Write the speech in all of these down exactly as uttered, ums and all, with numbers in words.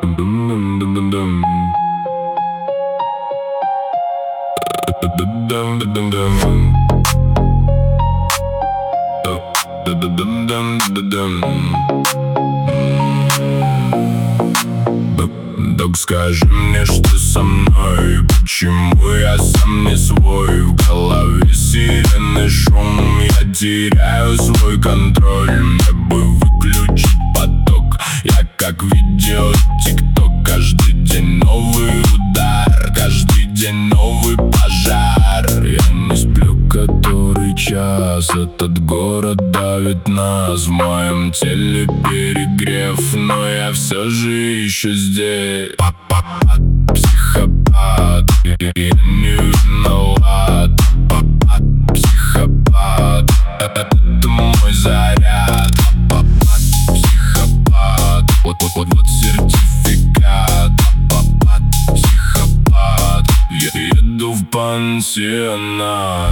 Док, скажи мне, что со мной? Почему я сам не свой? В голове сирены шум, я теряю свой контроль. Мне бы выключить поток, я как видео тик-ток. Каждый день новый удар, каждый день новый пожар. Я не сплю который час, этот город давит нас. В моем теле перегрев, но я все же еще здесь. Папа, психопат, я не виноват. Папа, психопат, это мой заряд. Папа, психопат, вот, вот, вот, вот сертификат. Папа, психопат, я еду в пансионат.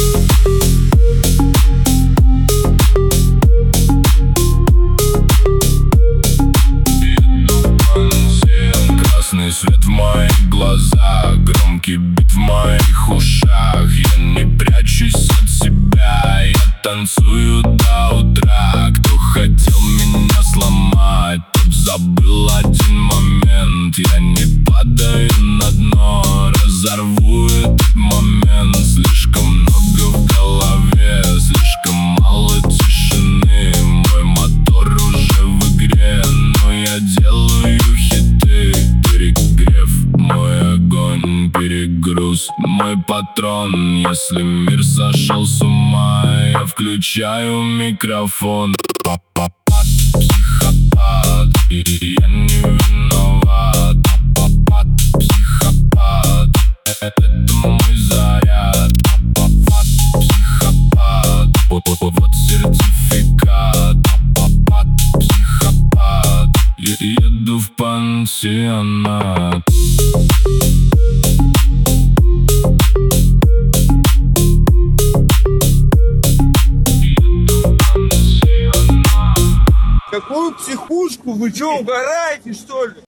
Красный свет в моих глазах, громкий бит в моих ушах. Я не прячусь от себя, я танцую до утра. Кто хотел меня сломать, тот забыл один момент. Я не падаю на дно, разорву этот момент. Слишком много в голове, слишком мало тишины. Мой мотор уже в игре, но я делаю хиты. Перегрев, мой огонь, перегруз, мой патрон. Если мир сошел с ума, я включаю микрофон. Папа, психопат, и я не виноват. Папа, психопат, это мой заряд. Папа, психопат, вот, вот, вот, вот сертификат. Папа, психопат, я еду в пансионат. Какую психушку? Вы чё, угораете, что ли?